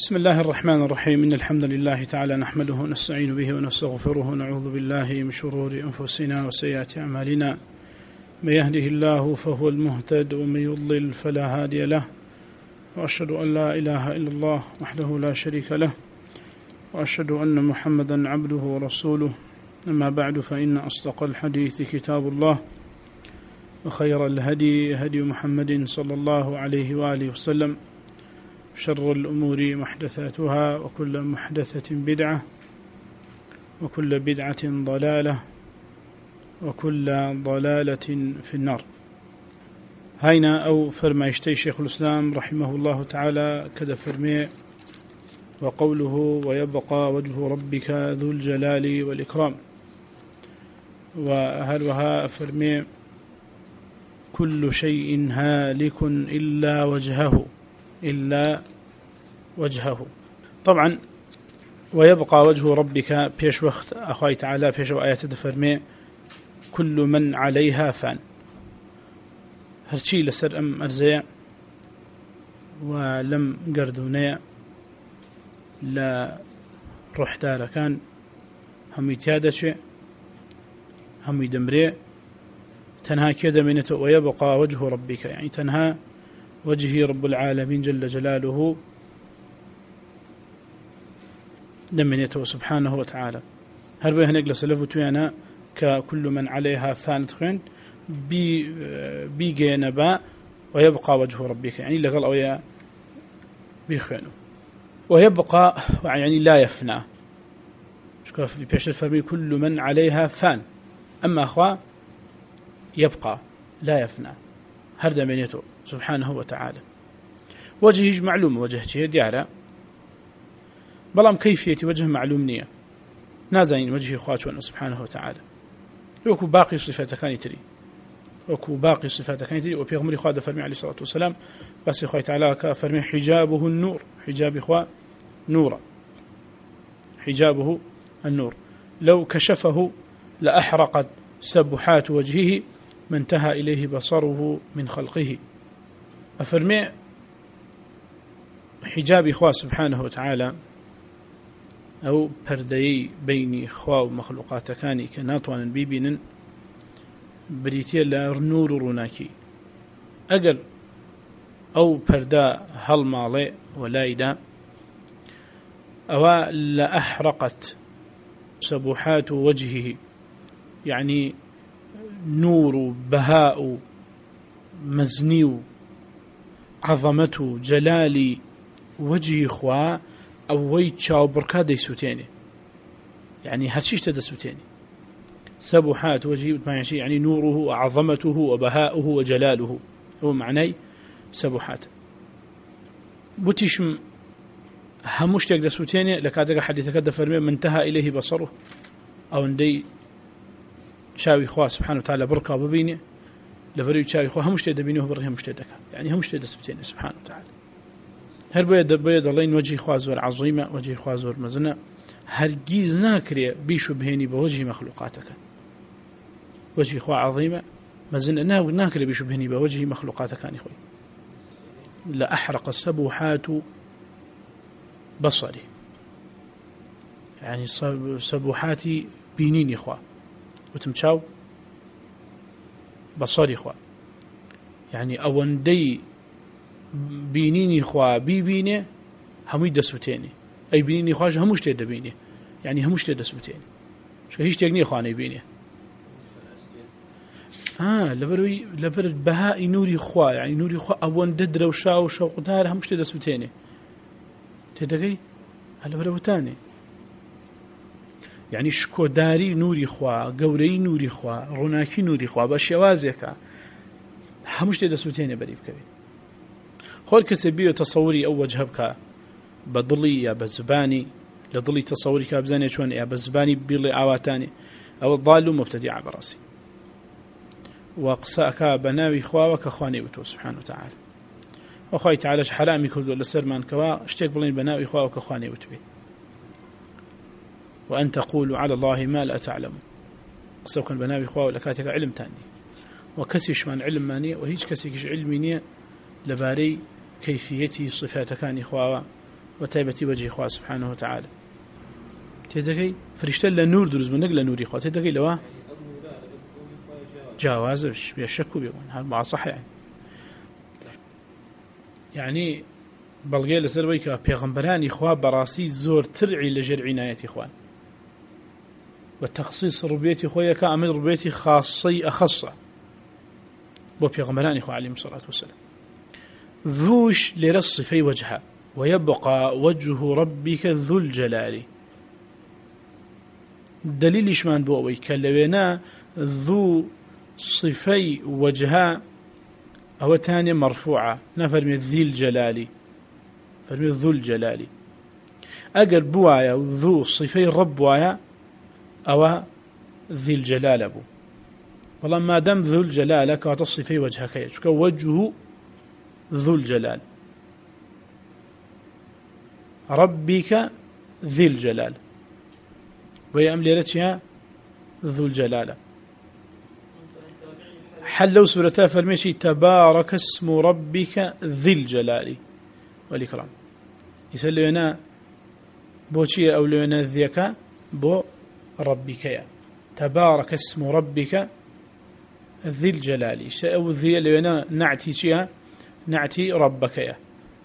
بسم الله الرحمن الرحيم. إن الحمد لله تعالى نحمده ونستعين به ونستغفره ونعوذ بالله من شرور أنفسنا وسيئات أعمالنا. من يهده الله فهو المهتد ومن يضلل فلا هادي له، وأشهد أن لا إله إلا الله وحده لا شريك له، وأشهد أن محمدا عبده ورسوله. أما بعد، فإن أصدق الحديث كتاب الله، وخير الهدي هدي محمد صلى الله عليه وآله وسلم، شر الأمور محدثاتها، وكل محدثة بدعة، وكل بدعة ضلالة، وكل ضلالة في النار. هاينا أو فرمايشتي شيخ الإسلام رحمه الله تعالى كذا فرمي: وقوله ويبقى وجه ربك ذو الجلال والإكرام. وهلوها فرمي: كل شيء هالك إلا وجهه. طبعا ويبقى وجه ربك بيش وقت أخوي تعالى بيش آيات دفرمي: كل من عليها فان. هرشي لسر أم أرزيع ولم قردونيا لا روح دار كان هم يتيادة هم يدمري تنها كذا منته. ويبقى وجه ربك يعني تنها وجه رب العالمين جل جلاله دمنيته سبحانه وتعالى. هربه نجلس لفتوينا ككل من عليها فان تخين بيجي نبا ويبقى وجه ربك يعني لقال أويا بيخينه. ويبقى يعني لا يفنى. شوف في بيش الفرمي: كل من عليها فان. أما أخوة يبقى لا يفنى، هر دمنيته سبحانه وتعالى. وجهه معلوم، وجهته ديارة، بلام كيفية وجه معلوم نية نازين وجه خواتنا سبحانه وتعالى. وكو باقي صفات كان يتري، وبيغمر خواد فرمي عليه الصلاة والسلام بس خوات تعالى كفرمي: حجابه النور. حجاب إخوة نورا، حجابه النور، لو كشفه لأحرقت سبحات وجهه ما انتهى إليه بصره من خلقه. أفرمي حجاب إخوة سبحانه وتعالى أو پردەی بيني خوا ومخلوقاتكاني كناتوان بيبينن بريتيا لنور روناكي. أجر أو پردا هالمالي ولايدا أو لأحرقت سبحات وجهه يعني نور بهاء مزني عظمته جلالي وجه خوا أوي تشاو بركا دي سوتيني يعني هاتشيش تدا سوتيني. سبحات وجهه يعني نوره وعظمته وبهاؤه وجلاله هو معني سبحات. بوتيش هموش تقدر سوتيني لكادق حديثك دا فرمي: من انتهى إليه بصره أو اندي شاوي خواه سبحانه وتعالى بركا وبيني لفريو شاوي خواه هموش تقدر بينيه وبره هموش تقدر يعني هموش تقدر سوتيني سبحانه وتعالى. هر بيد الله وجه خوازور عظيمة، وجه خوازور مزنة، هرگيز ناكري بيشو بهيني بوجه مخلوقاتك. وجه خوا عظيمة مزنة ناكري بيشو بهيني بوجه مخلوقاتك أني خوي. لأحرق السبحات بصري يعني سبحاتي بينيني خوا وتمشاو بصري خوا يعني أوندي بينيني خوا بيبيني همو يدسوتيني أي بينيني خواج هموش تيدا بيني يعني هموش تيدا سوتيني هيش تيقني خوانا يبيني لبر بهاء نوري خوا يعني نوري خوا أول ددر وشاو وشوق دار هموش تيدا سوتيني تيدا لبر وتاني يعني شكو داري نوري خوا قوري نوري خوا روناكي نوري خوا باشيوازيكا هموش تيدا سوتيني بريب كبير. خول كسبيه تصوري أو وجهبك بضلي يا بزباني لضلي تصوري كابزاني شون يا بزباني بيلي عواتاني أو الضال مبتدع براسي وقساك بناوي خواك أخواني وتو سبحانه وتعالى. وخوي تعالى حرامي كرد ولا سرمان كوا اشتيك بلين بناوي خواك أخواني وتبي وأن تقولوا على الله ما لا تعلم. قسوك بناوي خوا ولا كاتك علم تاني وكسيش من علم ماني وهيج كسيش علميني لباري كيفية صفات كان إخوة وتايبتي وجه خواه سبحانه وتعالى تيدقي فرشتة لنور دروز من نقل نوري خواه تيدقي لوا جاوازش بيشكوا بيقول هذا ما صح يعني بلغي لسر بيك بيغمبراني خواه براسي زور ترعي لجر عنايتي خوان والتخصيص ربيتي خويا كامل ربيتي خاصي أخصة بو بيغمبراني خواه عليه الصلاة والسلام ذوش لرص في وجهها ويبقى وجه ربك ذو الجلال دليل إشمان بووي كاللوينا ذو صفي وجهها أو تاني مرفوعة نفرمي ذي الجلال فرمي ذو الجلال أقل بوايا ذو صفي رب وايا أو ذي الجلال أبو والله ما دام ذو الجلال كاتصي في وجهك يشك وجهه ذو الجلال ربك ذي الجلال وهي أمليرتها ذو الجلال حلوا سورة فرميشي تبارك اسم ربك ذي الجلال والإكرام يسألونا بوشي أو لونا ذيك بو ربك يا تبارك اسم ربك ذي الجلال أو ذي لونا نعتي شيئا نعتي ربك يا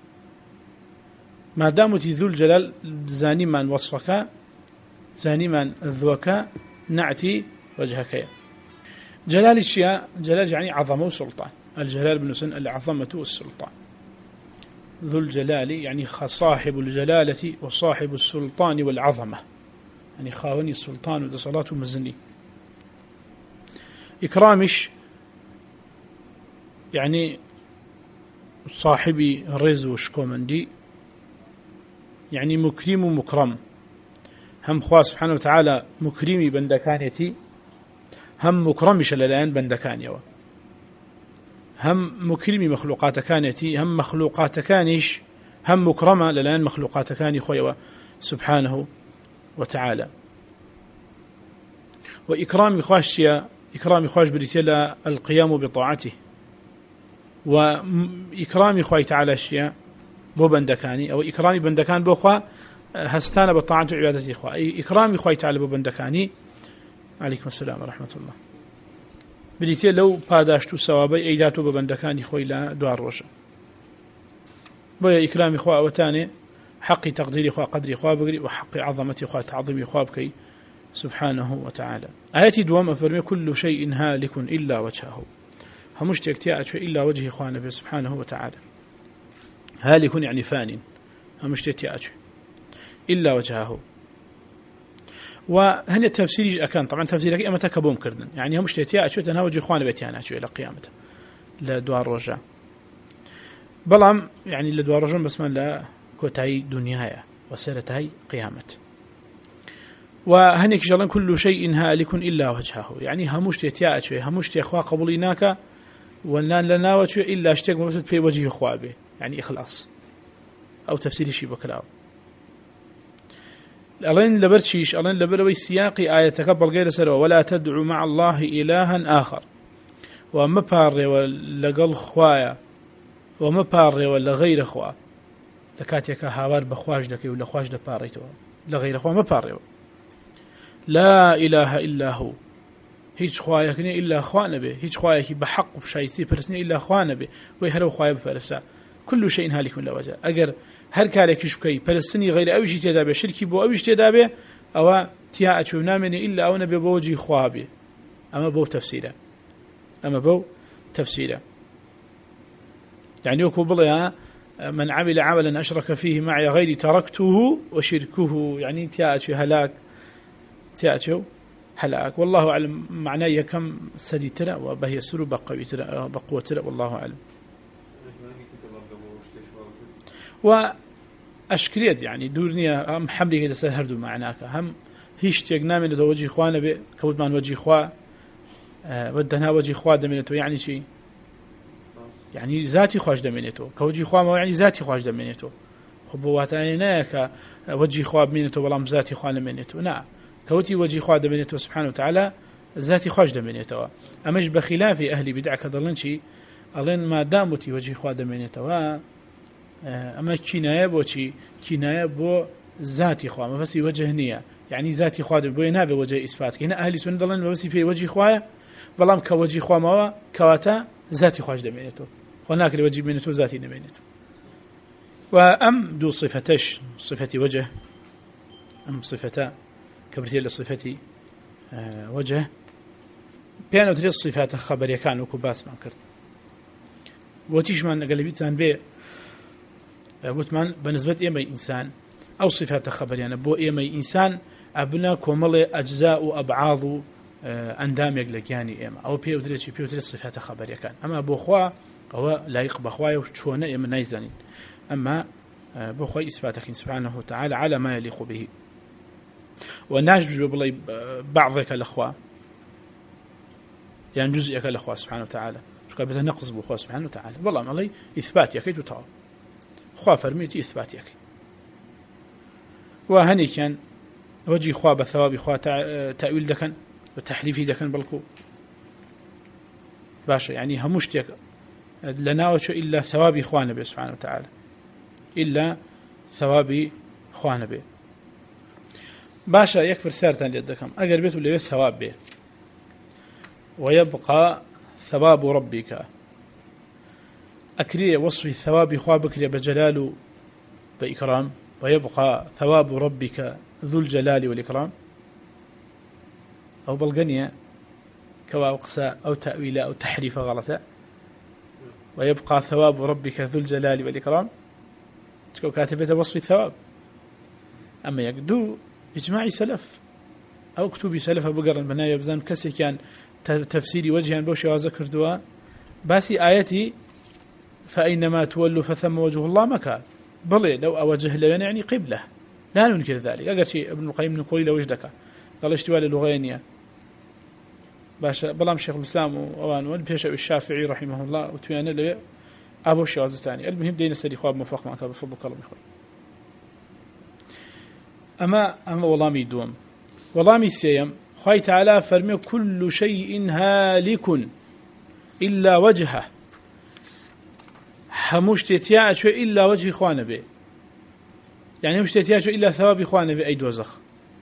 ما دامت ذو الجلال زاني من وصفك زاني من ذوك نعتي وجهك يا جلال الشيء جلال يعني عظمة وسلطان الجلال بن العظمة والسلطان ذو الجلال يعني صاحب الجلالة وصاحب السلطان والعظمة يعني خاوني السلطان وصلاة مزني إكرامش يعني صاحبي الرز وشكومندي يعني مكرم ومكرم هم خواه سبحانه وتعالى مكرمي بندكانيتي هم مكرمش للآن بندكانيوا هم مكرمي مخلوقات كانيتي هم مخلوقات كانيش هم مكرمة للآن مخلوقات كاني خويا سبحانه وتعالى وإكرام خواشيا إكرام خواش بريتيلا القيام بطاعته وإكرام خوي تعالى الشيء بو بندكاني أو إكرامي بندكان بو خوا هستان بطاعة عبادتي خوا إكرامي خوي تعالى بو بندكاني عليكم السلام ورحمة الله بريتيل لو باداشتو سوابي أيداتو بو بندكاني خوي لا دوار روشا بويا إكرامي خوا وتاني حق تقديري خوا قدري خوا بقري وحق عظمتي خوا تعظيمي خوا بكي سبحانه وتعالى آياتي دوام أفرمي كل شيء هالك إلا وجهه همش تكتيات إلا وجه إخوانه سبحانه وتعالى هالك يعني فان همش تكتيات إلا وجهه وهنا التفسير أكان طبعا تفسيرك أما تكبوم كردن يعني همش تكتيات تنها وجه إخوانه بيتيانا إلى قيامته لدوار رجع بلام يعني لدوار رجع بس من لا كوتاي دنيايا وسيرتاي قيامته وهنيك جلن كل شيء هالك إلا وجهه يعني همش تيتيا أشوي همش تيخوا قبوليناك ولان لنا وشوي إلا اشتاق مبسط في وجه خوابه يعني إخلاص أو تفسير شيء بكلاو ألين لبرشيش ألين لبروي سياقي آية تقبل غير سروا ولا تدعو مع الله إلها آخر ومباري ولا قل خوايا ومباري ولا غير خوا لكاتيك هاوار بخواج لك ولا خواج لباريتو لغير خوا مباري لا إله إلا هو هيج خوايك إلا خوانا به هيج خوايك بحق بشايسي فرسني إلا خوانا به ويهلو خوايا بفرسا كل شيء هالك لا وجه أجر هر كارك شبكي فرسني غير أوجي تدابه شركي بو أوجي تدابه أو تيا أشوفنا مني إلا أو نبي بوجي خوابه أما بو تفسيره يعني يقول يا من عمل عملا أشرك فيه معي غيري تركته وشركه يعني تيا أشوف هلاك تأتوا هلاك والله أعلم معناه كم سدي ترى وبهي سر بقوي ترى بقوة ترى والله أعلم وأشكريت يعني دورنيا هم حملي كده سهردوا معناك هم هيش تجنا من توجه إخوانا بكود من وجه إخوا ودنا وجه إخوا دمنته يعني شيء يعني ذاتي خواج دمنته كوجه إخوا ما يعني ذاتي خواج دمنته خبواتنا كوجه إخوا دمنته ولا ذاتي إخوا دمنته نعم كوتي وجه خواه دمنيته سبحانه وتعالى ذاتي خواه دمنيته أمش بخلاف أهل بدعة كذلن شيء ألين ما دامتي وجه خواه دمنيته أما كناية بوشي كناية بو ذاتي خوا ما بس وجه نية يعني ذاتي خوا بو ينابه وجه إثبات هنا أهل السنة ضلن ما بس في وجه خوا بلام كوجه خوا ما كواتا ذاتي خواج دمينته هناك الوجه بينته ذاتي دمينته وأم دو صفتش صفة وجه أم صفتا كبرتي لصفة وجه بيانو تري الصفات خبرية كانوا كباس ما كرت وتيش من قلبيتان بي وتمان بالنسبة إيمي إنسان أو صفات خبرية يعني بو إيمي إنسان أبنا كمل أجزاء وأبعاض أندام يقلق يعني إيما أو بيوتري الصفات خبرية كان أما بو خوا أو لا يقبى خوايا وشونا إيما نايزانين أما بو خوا إثباتك سبحانه وتعالى على ما يليق به وناجج بالله بعضك الأخوة يعني جزئك الأخوة سبحانه وتعالى شو كان نقص بخوا سبحانه وتعالى والله ما لي إثبات يكيد وتعالى خوا فرميتي إثبات يكيد وهني كان وجه خوا بثواب خوا تأويل دكن وتحريف دكن بالكو باشا يعني همشتك لنا وشو إلا ثواب إخوان به سبحانه وتعالى إلا ثواب إخوان به باشا يكفر سارتان لدكم أقر بيت ولا الثواب به ويبقى ثواب ربك أكري وصف الثواب إخوابك بجلال بإكرام ويبقى ثواب ربك ذو الجلال والإكرام أو بلغنية كوا أقصى أو تأويل أو تحريف غلطة ويبقى ثواب ربك ذو الجلال والإكرام تكو كاتبة وصف الثواب أما يقدو إجماعي سلف أو كتبي سلف بقرن بنايا بزان كسي كان تفسيري وجها بوشي وذكر دواء باسي آيتي فأينما تولوا فثم وجه الله مكان بلي لو أوجه لنا يعني قبلة لا ننكر ذلك أقل شيء ابن القيم نقول لو وجدك قال اشتوال اللغينية باشا بلام شيخ الإسلام وأوان والبيش الشافعي رحمه الله وتويانا لي أبو الشواز الثاني المهم دين السري خواب موفق معك بفضلك الله مخوي أما والله ميدوم والله ميسيم خواهي تعالى فرمي كل شيء هالك إلا وجهه هموش تتياعش إلا وجه إخوانه به يعني هموش تتياعش إلا ثواب إخوانه به أي دوزخ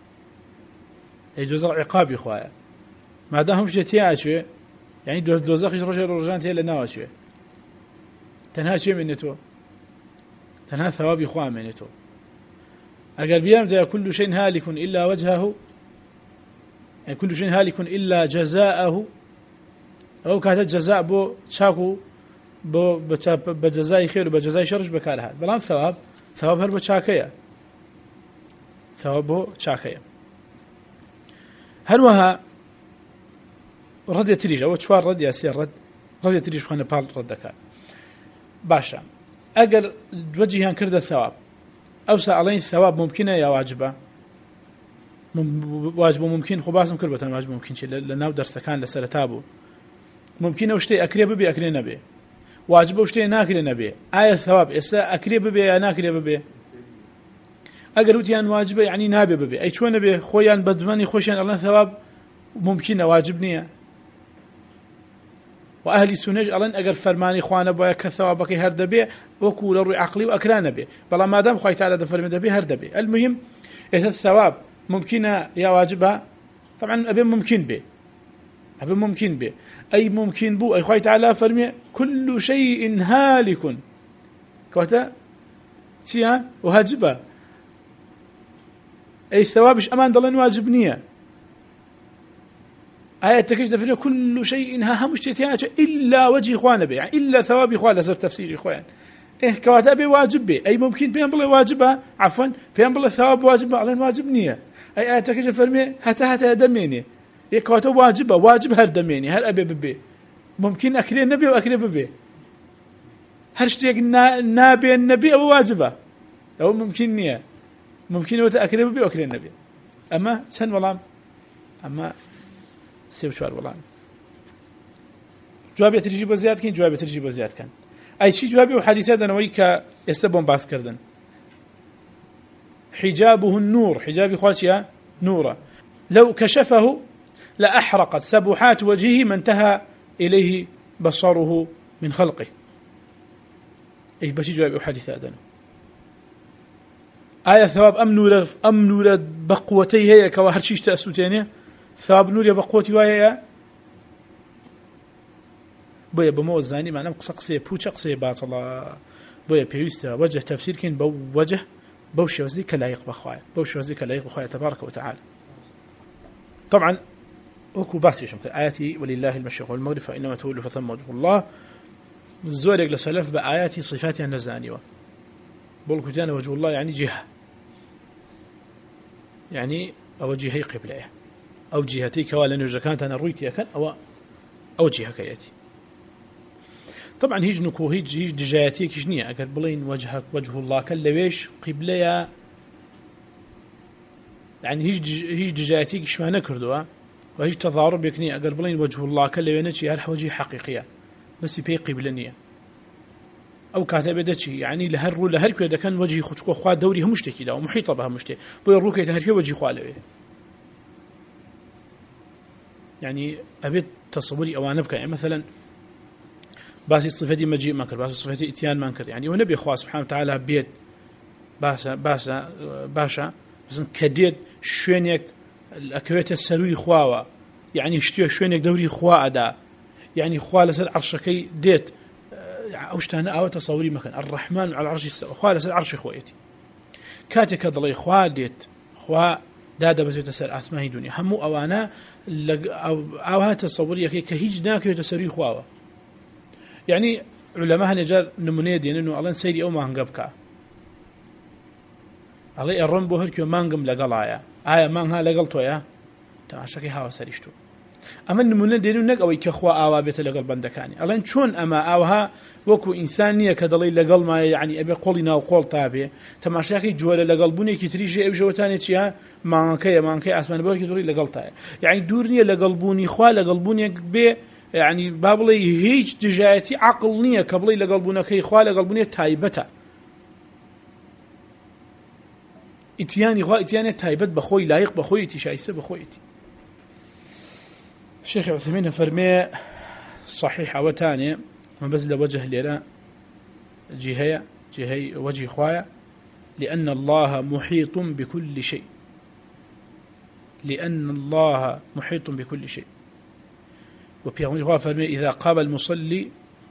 عقاب إخوانه ما دام هموش تتياعش يعني دوزخ رجل رجان تيلا ناوش تنها شيء منته تنها ثواب إخوان منته أقل بيامد كل شيء هالك إلا وجهه يعني كل شيء هالك إلا جزاءه أو كانت جزاء بو شاكو بو بجزاء خير وبجزاء شر بكالها بلان ثواب هرب شاكية ثوابه شاكية هلوها رد تريج أو شوار رد ياسير رد تريج خانة بال ردك باشا أقل وجهان كرد الثواب أو سألين الثواب ممكنة يا واجبة واجبه ممكن خباسم كربة واجب ممكن شيء لأنه درس كان لسلتابه ممكن وشتي أكري ببي أكري نبي واجب وشتي ناكري نبي آية الثواب إسا أكري ببي ناكري ببي أقل وتيان واجبه يعني نابي ببي أي شو نبي خويان بدماني خوشيان الله ثواب ممكن واجبني وأهل السنج ألن أقل فرماني خوانه بويا كثوابك هردبي وكول الروي عقلي وأكران بي بلا ما دام خوي تعالى دفرمي دبي هردبي المهم إذا الثواب ممكن يا واجبها طبعا أبي ممكن به أي ممكن بو أي خوي تعالى فرمي كل شيء هالك كوتا تيا وهاجبه أي الثوابش أمان ضلن واجبنية آية تكيش دفرنا كل شيء همش تتياج إلا وجه إخوان به يعني إلا ثواب إخوان لزر تفسير إخوان كواتا أبي واجب به أي ممكن بيان بالله واجبها عفوا بيان بالله ثواب واجبها على واجبنية أي آية تكيش دفرنا حتى دميني كواتا واجب هر دميني هر أبي ببي ممكن أكري النبي وأكري ببي هر شتيق نابي النبي أو واجبه أو ممكن نية ممكن وتأكري ببي وأكري النبي أما سن والله أما سيب شوار والله جوابي ترجيب وزياد كان جوابي ترجيب وزياد كان أي شيء جوابي وحديثات أنا ويك يستبون باس كردن حجابه النور حجاب خواتيا نورا لو كشفه لأحرقت سبحات وجهه ما انتهى إليه بصره من خلقه إيش بشي جواب حديث أدنى آية ثواب أم نور بقوتي هي كواهرشيش تأسوتيني ثواب نور بقوتي وهي بويا بموزاني معناه قصقصية بوشة قصية باطلة بويا بيوستا وجه تفسير كين بوجه بوشي وزيك لا يقبى خوايا بوشي وزيك لا يقبى خوايا تبارك وتعالى طبعا وكو باتي شمك آياتي ولله المشرق والمغرب فإنما تولوا فثم وجه الله الزورق لسلف بآياتي صفاتها النزانية بقولك جانا وجه الله يعني جهة يعني أو جهة قبلة أو جهتي كوالا نرجع كانت أنا رويتي أكن أو جهة كياتي طبعا هيج نكو هيج دجاياتي كشنية أكد بلين وجهك وجه الله كاللويش قبلة يعني هيج دجاياتي كش ما نكردوا وهيج تضارب يكني أكد بلين وجه الله كاللوينتي هل وجه حقيقية بس بي قبلنية أو كاتب دتشي يعني لهر كذا كان وجهي خشكو خوا دوري هم مشتكي ده ومحيطة بها مشتكي بيروك يتهركي وجهي خاله يعني أبيت تصوري أو أنا بكا يعني مثلا باسي صفتي مجيء ما كر باسي صفتي إتيان ما كر يعني ونبي خوا سبحانه وتعالى بيت باشا بس كديد شوينك الأكويت السروي خواوا يعني اشتيا شوينك دوري خوا أدا يعني خوا لسر عرشكي ديت أوشتانا أو تصوري مكان الرحمن على العرش استوى خوا لسر عرش خويتي كاتك ضلي خوا ديت خوا دادا بس يتسر أسماء دنيا همو أوانا أو هات تصوري كهيج ناك يتسري خواوا يعني علماء نجار نمونيه دين إنه الله سيدي أو ما هنقبك الله الرم بوهركيو ما هنقم لقلايا آية ما هنها لقلتو يا تماشاكي هوا سريشتو أما نمونيه دين نق أو يكخوا آوا بيت لقل بندكاني الله شون أما آوها وكو إنسانية كدلي لقل ما يعني أبي قولنا وقول طابي تماشاكي جوال لقل بني كتريجي أبي جوتاني تيها ما هنكي أسمان بوركي تقولي لقلتها يعني دورني لقلبوني خوا لقلبوني بي يعني بابلي هيج دجايتي عقلنية قبلي لقلبونا كي خوالي قلبونية تايبتا اتياني خوا اتياني تايبت بخوي لايق بخويتي شايسة بخويتي الشيخ عثمين فرمي صحيحة وتانية من بس لوجه لنا جهة وجه خوايا لأن الله محيط بكل شيء لأن الله محيط بكل شيء وبيغمر الله فرمي إذا قام المصلي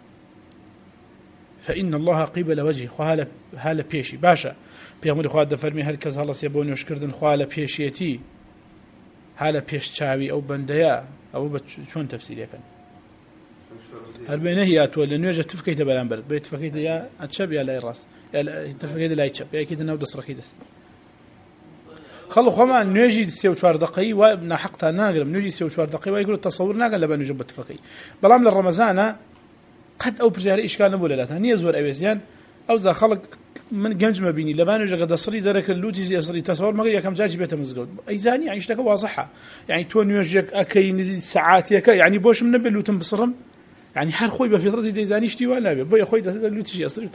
فإن الله قبل وجهه هالا بيشي باشا بيغمر الله فرمي هل كز الله سيبوني وشكردن خوالا بيشيتي هالا بيش تشاوي أو بنديا أو شون تفسير يكن هل بينه هي أتولى نيجا تفكيت بلان برد بيت فكيت يا أتشب يا لا الراس يا تفكيت لا يتشب يا كيد نود صرخي دست خلوا خمان نيجي سيو شوار دقي وابن حقتها ناقل نيجي سيو شوار دقي ويقول التصور ناقل لبن يجب التفكي بلام للرمزانة قد أو برجالي إشكال نبولة لا ثانية زور أبيزيان أو ذا خلق من جنج ما بيني لبان يجا قد أصري درك اللوتي أصري تصور ما قال كم جاجي بيته مزقود أي زاني يعني اشتكى واضحة يعني تو نيجيك أكي نزيد ساعات يك يعني بوش من نبي اللوتن بصرم يعني حال خوي بفطرتي دي زاني اشتي ولا بي خوي ده اللوتي أصري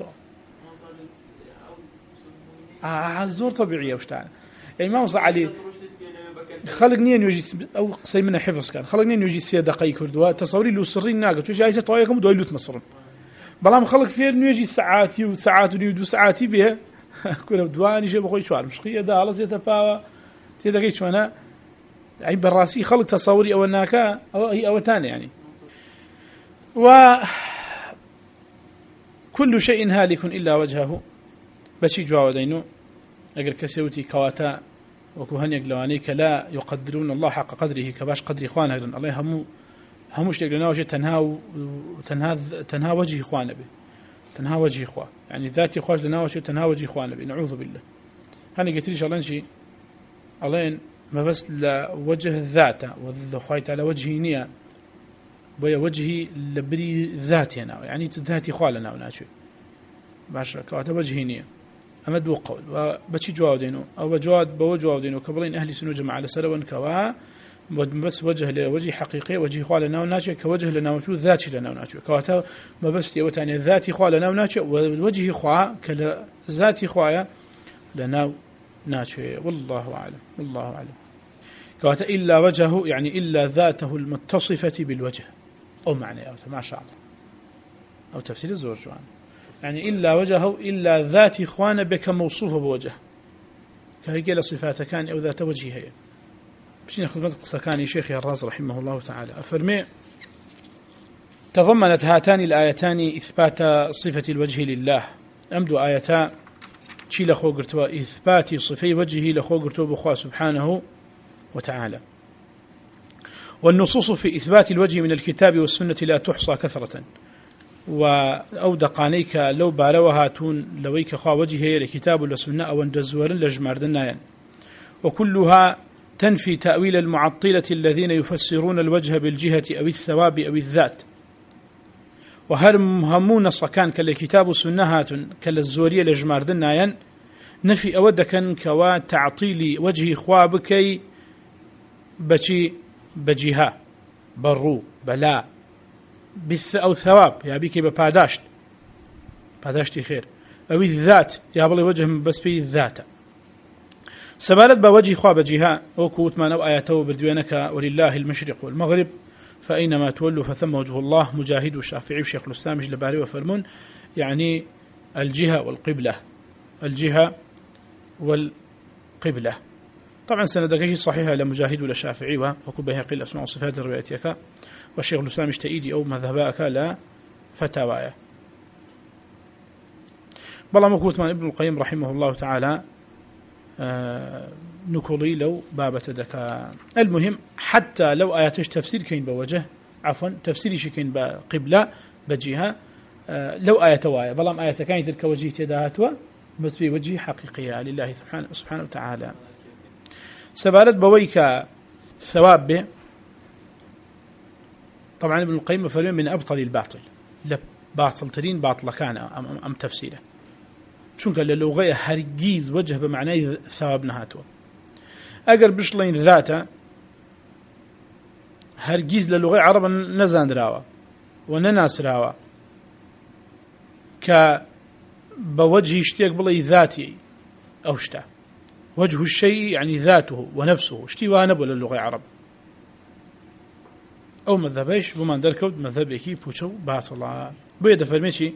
طبعا زور طبيعية وش تعال يعني ما وصل عليه خلقني يجي أو قصي منه حفظ كان خلقني يجي سيادة قي كردوا تصوري له سرين ناقة شو جايزة طايقهم دوي لوت مصر بلام خلق فيه إنه يجي ساعاتي وساعات ودو ساعاتي بها كنا بدواني شيء بقول شو عارف شقية ده على زيت باوا تيدا شو أنا يعني بالراسي خلق تصوري أو الناكا أو تاني يعني وكل شيء هالك إلا وجهه بشي جوا دينه أجر كسوتي كواتا وكوهن يقلوانيك لا يقدرون الله حق قدره كباش قدر إخوانه الله هموش يقلنا وجه تنها وجه إخوانه به تنها وجه إخوان يعني ذات إخواج لنا وجه تنها وجه إخوانه به نعوذ بالله هني قلت ليش الله نشي الله ما بس لوجه الذات وذخايت على وجهه نية بيا وجهي لبري ذاتي هنا يعني ذاتي إخواننا وناشي باشا كواتا وجهه نية أمد وقول وبشي جواب دينه أو بوجواب دينه كبرين أهل سنو جماعة على سلوان كوا بس وجه لوجه حقيقي وجه إخوان لنا وناتشي كوجه لنا وشو ذاتي لنا وناتشي كواتا ما بس يوتاني ذاتي إخوان لنا وناتشي ووجه إخوان كلا ذاتي إخوان لنا وناتشي والله أعلم كواتا إلا وجهه يعني إلا ذاته المتصفة بالوجه أو معنى أو ما شاء الله أو تفسير الزور جوان يعني إلا وجهه إلا ذات إخوان بك موصوفة بوجه كهي قال صفات كان أو ذات وجهه هي بشين خدمة قصة كان شيخي الراز رحمه الله تعالى أفرمي تضمنت هاتان الآيتان إثبات صفة الوجه لله أمدو آيتا شي لخو قرتوا إثبات صفي وجهه لخو قرتوا بخوا سبحانه وتعالى. والنصوص في إثبات الوجه من الكتاب والسنة لا تحصى كثرة أو دقانيك لو باروها تون لويك خوا وجهه لكتاب والسنة أو اندزور لجماردنا وكلها تنفي تأويل المعطلة الذين يفسرون الوجه بالجهة أو الثواب أو الذات وهرمون صكان كالكتاب والسنة كالزورية لجماردنا نفي أودكا كوا تعطيل وجه خوابكي بشي بجهة برو بلا أو ثواب يا بيكي بپاداشتي خير أو الذات يا بلي وجه بس في الذات سبالت بوجه خواب جهة وكوت ما نو آياته بردوينك ولله المشرق والمغرب فأينما تولوا فثم وجه الله مجاهد والشافعي وشيخ الإسلام جلباري وفرمون يعني الجهة والقبلة الجهة والقبلة. طبعا سندك صحيحة لمجاهد ولا شافعي وكو بهقي الأسماء والصفات الروايتك والشيخ الإسلام اشتئيدي أو مذهباك لا فتاوايا بلا مكوت من ابن القيم رحمه الله تعالى نكولي لو بابة دكا. المهم حتى لو آياتش تفسير كين بوجه عفوا تفسيري شكين بقبلة بجهة لو آية وايا بلا آية كانت تلك وجه تداهتوا بس في وجه حقيقية لله سبحانه وتعالى سبالت بويك ثواب به. طبعا ابن القيم فريم من أبطل الباطل لا باطل ترين باطل كان أم تفسيره شنك اللغة هرجيز وجه بمعنى ثواب نهاته أجر بشلين ذاته هرجيز للغة عربا نزان راوا ونناس راوا كبوجه اشتياق بلي ذاتي أو شتا وجه الشيء يعني ذاته ونفسه اشتي وانب ولا اللغة عرب أو مذهبيش بمان دركود مذهبيكي بوشو باطلا بيد فرميشي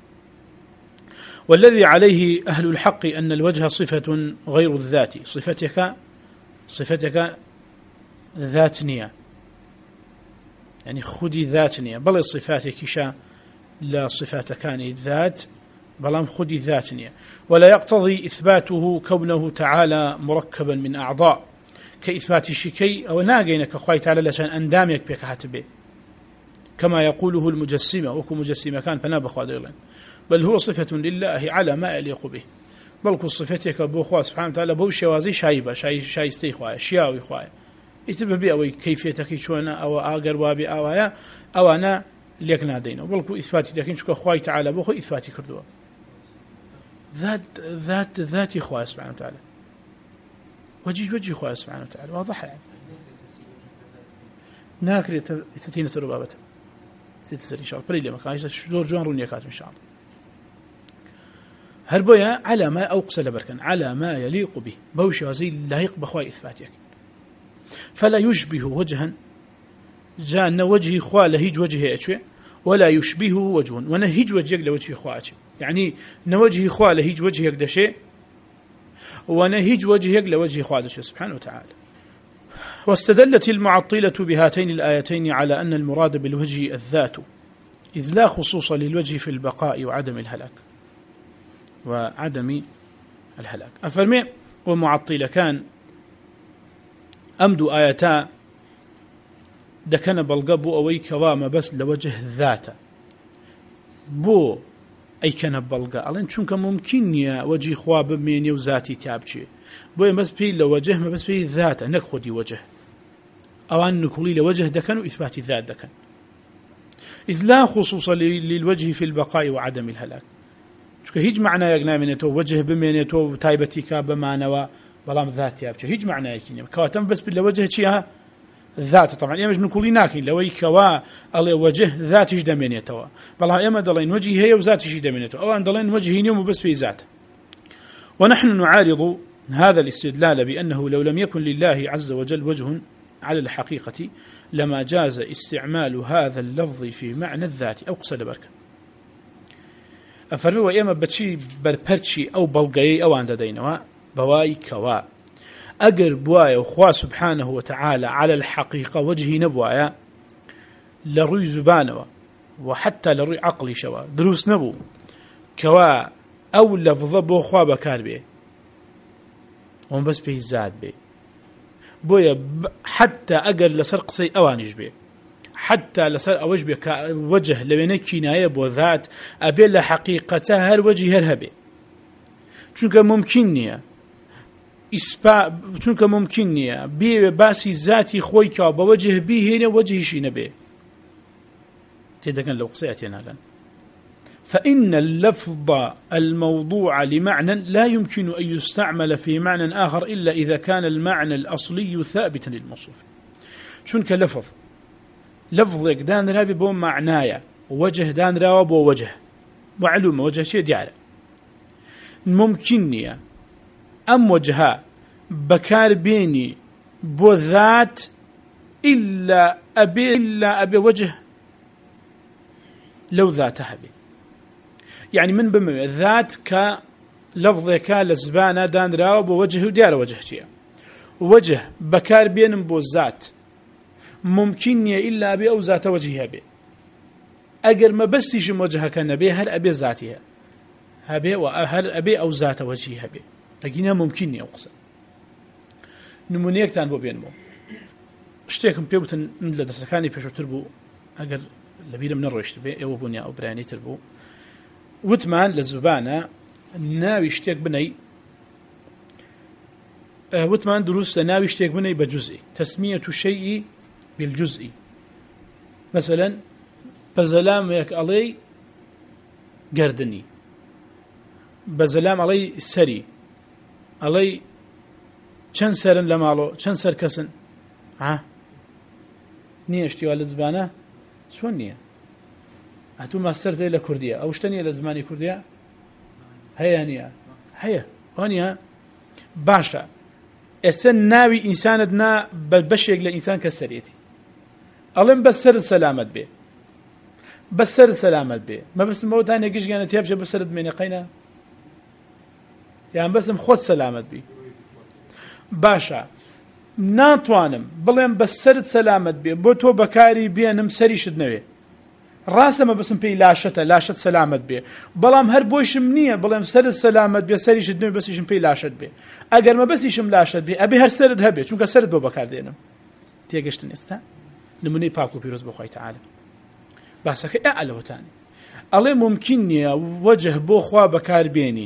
والذي عليه أهل الحق أن الوجه صفة غير الذات صفتك ذاتنية يعني خدي ذاتنية بل صفاتك شا لا صفات كان الذات بلام خدي ذاتنية ولا يقتضي إثباته كونه تعالى مركبا من أعضاء كإثبات شكي أو ناقينك أخوي تعالى لشان أنداميك بك هاتبه كما يقوله المجسمة وكو مجسمة كان فناب خادرين بل هو صفة لله على ما يليق به بل كو صفتك بو سبحانه وتعالى بو شوازي شايبة شايستي خوايا شياوي خوايا يتبه بي أوي كيفيتك شونا أو آقر وابي آوايا أو أنا ليك نادينه بل كو إثباتي داكين شكو أخوي تعالى بو إثباتي كردوا ذات خوايا سبحانه وتعالى وجه خوايا سبحانه وتعالى واضح يعني ناكري تتين سربابته ستسر إن شاء الله بريلي مكان شدور جوان رونيكات إن شاء الله هربويا على ما أوقس لبركن على ما يليق به بوش وزي لايق بخواي إثباتك فلا يشبه وجها جاء وجه خوا لهيج وجهه أشوي ولا يشبه وجه ونهيج وجهك لوجه خوا أشوي يعني نوجه خوا لهيج وجهك ده شيء ونهيج وجهك لوجه خوا ده شيء سبحانه وتعالى. واستدلت المعطلة بهاتين الآيتين على أن المراد بالوجه الذات إذ لا خصوص للوجه في البقاء وعدم الهلاك أفرمي ومعطلة كان أمد آياتا دكنا بالقبو أوي كوام بس لوجه ذات بو أي كان بالقا ألين شونك ممكن يا وجه خواب من يوزاتي تابشي بو بس بي لوجه ما بس بي ذات نكخدي وجه أو أن نقولي لوجه دكن وإثبات الذات دكن إذ لا خصوص للوجه في البقاء وعدم الهلاك شو هيج معنى يجنا منته وجه بمنته تايبتك بمعنى بلام ذات يابشي هيج معنى يكين كواتم بس بالوجه شيها ذات طبعا يا مجنون كلي ناكين لو يكوا الله وجه ذات يجد منته بلا يا مدلين وجه هي وذات يجد منته أو أن دلين وجه يوم بس في ذات. ونحن نعارض هذا الاستدلال بأنه لو لم يكن لله عز وجل وجه على الحقيقة لما جاز استعمال هذا اللفظ في معنى الذات أو قصد بركة أفرمي وإما بتشي بربرشي أو بلغي أو عند دينوا بواي كوا أجر بوايا وخوا سبحانه وتعالى على الحقيقة وجهي نبوايا لروي زبانوا وحتى لروي عقلي شوا دروس نبو كوا أو لفظ بو خوا بكار بيه وهم بس بيه زاد بيه بويا حتى أجر لسر قصي أوانج بيه حتى لسر أوج بيه وجه لبينه كناية بو ذات أبي لحقيقتها الوجه هرهبه چونك ممكن نية چونك ممكن نية بيه باسي ذاتي خويك بوجه بيه هنا وجهشي نبيه تدقن لو قصيتين هذا فإن اللفظ الموضوع لمعنى لا يمكن أن يستعمل في معنى آخر إلا إذا كان المعنى الأصلي ثابتا للموصوف چونك لفظك دان رابي بو معنايا وجه دان رابي بو وجه معلومة وجه شيء ديالة ممكن أم وجهها بكار بيني بو ذات إلا أبي وجه لو ذاتها بي يعني من بمعنى ذات كلفظك لزبانة دان راو بوجه ديار وجه شيء وجه بكار بين بو ذات ممكن إلا أبي أو ذات وجهها بي أجر ما بس يجي وجهك نبي هل أبي ذاتها هبي وهل أبي أو ذات وجهها بي لكنها ممكن يقصد نمونيك تان بو بينمو اشتيكم بيوتن من لدرسكاني بيشو تربو أجر لبيرم نرويشت بي أو بنيا أو براني تربو وتمان لزبانة ناوي اشتيك بني وتمان دروس ناوي اشتيك بني بجزئي تسمية الشيء بالجزئي مثلا بزلام يك علي قردني بزلام علي سري علي چند سرن لمالو چند سر كسن نية اشتيوا لزبانة شون نية هاتو ماستر دي لكردية أو اشتنية لزماني كردية هيا نية هيا ونية باشا السن ناوي إنساندنا بشيق لإنسان كالسريتي ألم بسرد سلامت بي بسرد سلامت بي ما بس موتاني قيش قانا تيابش بسرد ميني قينا يعني بس مخوت سلامت بي باشا ناتوانم بلين بسرد سلامت بي بوتو بكاري بينم سري شدنوي راسه ما بسم بي لاشت سلامت بي بلام هر بوشم نيه بلام سرد سلامت بي سري شدنوي بس يشم بي لاشت بي اگر ما بس يشم لاشت بي ابي هر سرد هبي چونك سرد بو بكار دينم تيگشتن استا نموني باكو بيروز بخوي تعالى باسك اعلى وتاني الله ممكن وجه بو خوا بكار بيني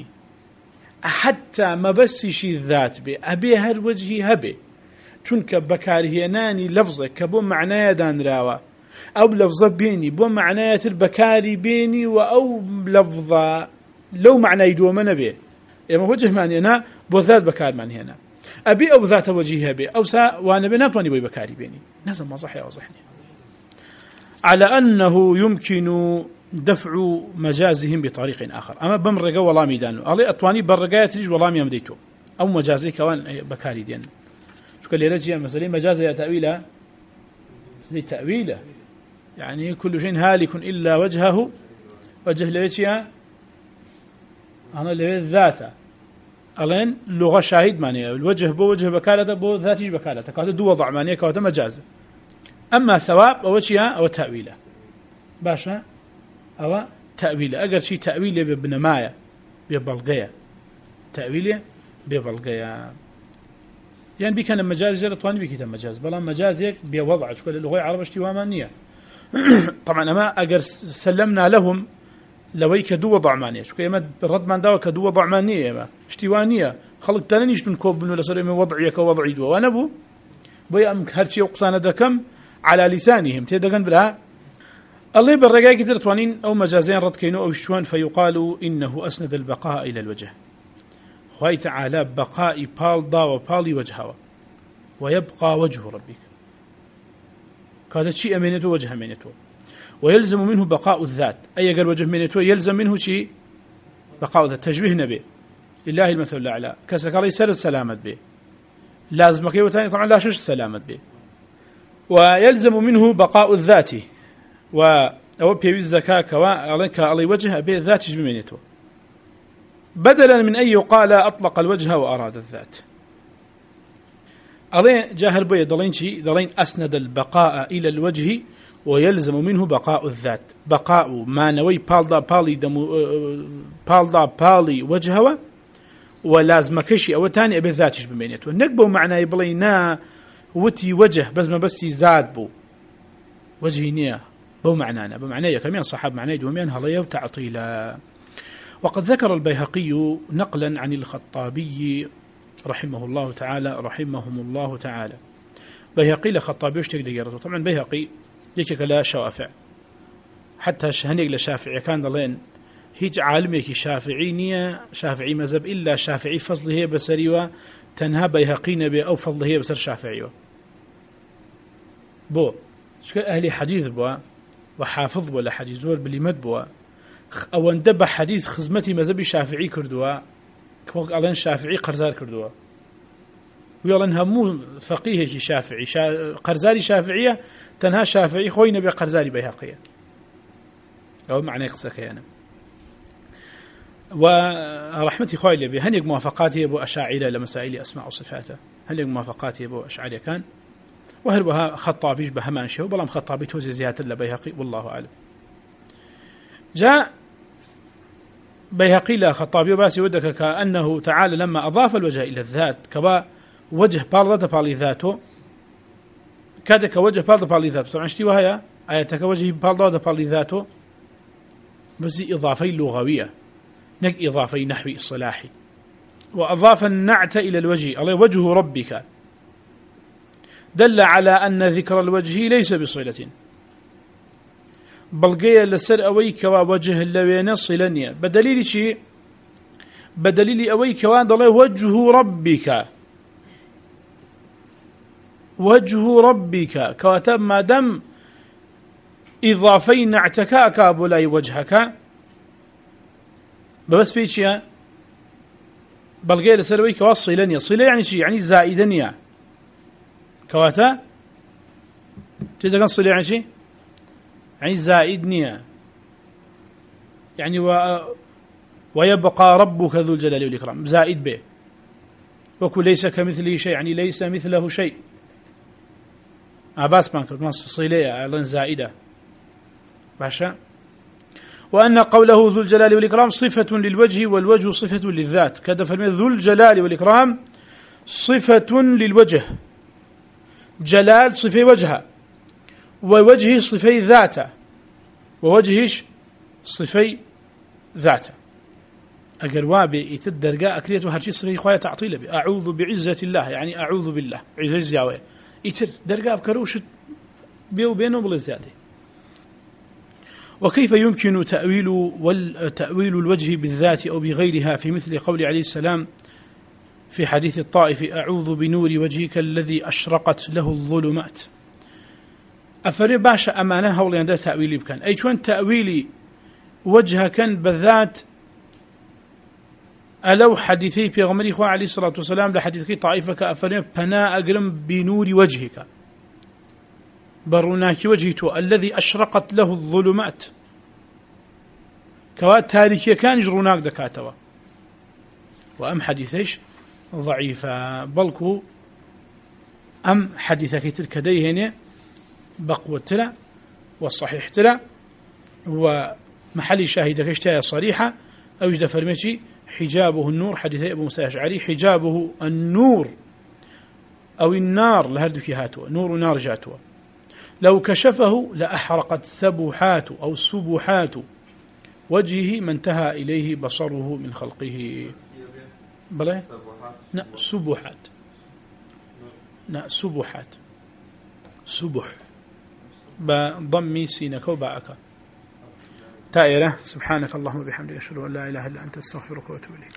حتى ما بس يشي ذات بي ابي هر وجهي هبي چونك بكارهيناني لفظك كبو معناه دان راوا أو لفظة بيني بو معناه البكاري بيني وأو لفظة لو معنى يدوم نبي إما وجه معني أنا بو ذات بكار معني هنا أبي أو ذات وجهها بي أو سا وأنا بناتواني بو بكاري بيني نازل ما صحي أو صحني على أنه يمكن دفع مجازهم بطريق آخر أما بمرقا والله ميدانو ألي أطواني برقاية تريج والله ميمديتو أو مجازي كوان بكاري دين شو قال لي رجيا مثلا مجازي تأويله زي تأويله يعني كل شيء هالك إلا وجهه وجه لوجهها أنا لوجه ذاته ألين لغة شاهد معنيه الوجه بو وجه بكالته بو ذاتيش بكالته كهذا دو وضع معنيه كهذا مجاز أما ثواب أو وجهها أو تأويله باشا أو تأويله أجر شيء تأويله ببنماية ببلغية تأويله ببلغية يعني بكان مجاز جرى طواني بكيت مجاز بلا مجازك بوضع شكل اللغة العربية اشتوامانية طبعا أما أجر سلمنا لهم لويك دو وضع مانية شكل يمد الرد من داوك دو وضع مانية ما اشتوانية خلق تلنيش تنكوب بنو لصار من وضعيك ووضعي دو وأنا بو بيا هرشي وقصانا دكم على لسانهم تيدقن بلا الله بالرجاء كتير طوانين أو مجازين رد كينو أو شوان فيقال إنه أسند البقاء إلى الوجه خوي تعالى بقاء بال ضا وبالي وجهه ويبقى وجه ربك كذا شيء أمينته وجه أمينته ويلزم منه بقاء الذات أي قال وجه أمينته يلزم منه شيء بقاء الذات تشبيه نبي لله المثل الأعلى كسك الله يسر السلامة به لازم كيو ثاني طبعا لا شش سلامة به ويلزم منه بقاء الذات أو بيوز زكاة كوا عليك على وجه أبي ذات بمينته بدلا من أن يقال أطلق الوجه وأراد الذات. عليه جاهل بوي دلين أسند البقاء إلى الوجه ويلزم منه بقاء الذات. بقاء ما نوي بالدا بالي وجهه ولازم كشي أو تاني أبي ذاتش بمينته. نقبو معناه يبلينا وتي وجه بس زاد بو وجهي نية بو معنانا بمعنى كمين صحاب معناه دومين هليا وتعطيلا. وقد ذكر البيهقي نقلا عن الخطابي رحمهم الله تعالى. بيهقي لخطابي وش تقدر يرده. طبعا بيهقي يكيك لا شوافع حتى شهنيق لشافعي كان ضلين هيج عالميك شافعينية شافعي مذهب إلا شافعي فضله هي بسريوة تنهى بيهقي نبي أو فضله هي بسر شافعيوة بو شكل أهلي حديث بوا وحافظ ولا حديث زور باللي مد بوا أو اندب حديث خزمتي مذهبي شافعي كردوا كفوق ألان شافعي قرزار كردوا ويلا همو فقيه شافعي قرزاري شافعية تنهى شافعي خوي نبي قرزاري بيهقية أو معنى قصك يعني. ورحمتي خوي لبي هنيق موافقاتي أبو أشاعرة لمسائل أسماء وصفاته هنيق موافقاتي أبو أشاعرة كان وهربها خطابيش بهمان شيء وبلام خطابي توزي زيادة لبيهقي والله أعلم. جاء بيهقي لا خطابي وباسي ودك كأنه تعالى لما أضاف الوجه إلى الذات كبا وجه بالرد بالي ذاته كادك وجه بالرد بالي ذاته طبعا اشتي وهي آياتك وجه بالرد بالي ذاته بس إضافي لغوية نك إضافي نحوي الصلاحي. وأضاف النعت إلى الوجه الله وجه ربك دل على أن ذكر الوجه ليس بصلة بلقيا لسر أويك ووجه اللوين صلنيا بدليل شيء بدليل أويك وان الله وجه ربك كواتب ما دم إضافي نعتك أكابولاي وجهك بس بيشيا بلقيا لسر أويك وصلنيا صلة يعني شيء يعني زائدنيا كواتا تيجي كان صلة يعني شيء يعني زائدنيا يعني ويبقى ربك ذو الجلال والإكرام زائد به وكل ليس كمثله شيء يعني ليس مثله شيء عباس بانك نص صلة على زائدة باشا. وأن قوله ذو الجلال والإكرام صفة للوجه والوجه صفة للذات كذا فالمثل ذو الجلال والإكرام صفة للوجه جلال صفة وجهه ووجهه صفي ذاته ووجهش صفي ذاته أقروابي يتدرقاء أكريته هرشي صفي خوايا تعطيله بي أعوذ بعزة الله يعني أعوذ بالله عزة زياوية يتر درقاء بكروش بيو بينه بالزيادة. وكيف يمكن تأويل الوجه بالذات أو بغيرها في مثل قول عليه السلام في حديث الطائف أعوذ بنور وجهك الذي أشرقت له الظلمات أفري باشا أمانة هولي عند تأويلي بكان أي شون تأويلي وجه كان بالذات ألو حديثي في غمري إخوة عليه الصلاة والسلام لحديثك طائفك أفري بنا أقرم بنور وجهك برناك وجهته الذي أشرقت له الظلمات كوات تاريخي كان يجروناك دكاتوا وأم حديثيش ضعيفة بلكو أم حديثك تلك ديهني بقوة تلا والصحيح تلا ومحل شاهدك اشتايا صريحة أو يجد فرمتي حجابه النور حديث أبو موسى الأشعري حجابه النور أو النار لهردك هاتوا نور نار جاتوا لو كشفه لأحرقت سبحات أو سبحات وجهه ما انتهى إليه بصره من خلقه بلى سبحات سبحات سبح بضم سينك وباءك تائرة. سبحانك اللهم وبحمدك أشهد أن لا إله إلا أنت أستغفرك وأتوب إليك.